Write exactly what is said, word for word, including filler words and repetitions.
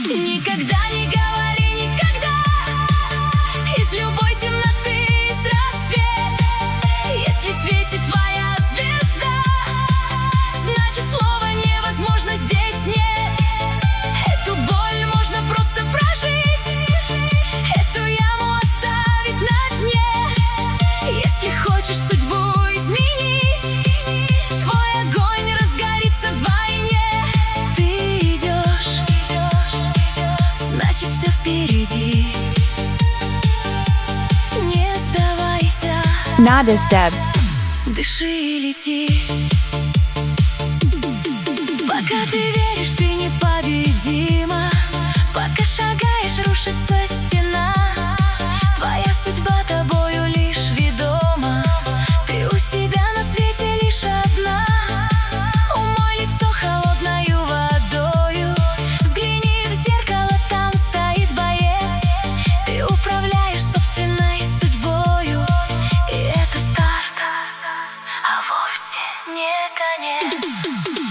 Никогда не говори никогда. Из любой темноты есть рассвет. Если светит твоя звезда, значит слова невозможно здесь нет. Эту боль можно просто прожить, эту яму оставить на дне. Если хочешь судьбу изменить, твой огонь разгорится вдвойне. Ты идешь, значит все впереди. Не сдавайся, Nada step. дыши и лети. Пока ты веришь, ты непобедима. Пока шагаешь, рушится стена. Твоя судьба тобою лишь ведома. Ты у себя на свете лишь одна. Умой лицо холодною водою. Взгляни в зеркало, там стоит боец. Ты управляешь собственной судьбою. И это старт, а вовсе не конец.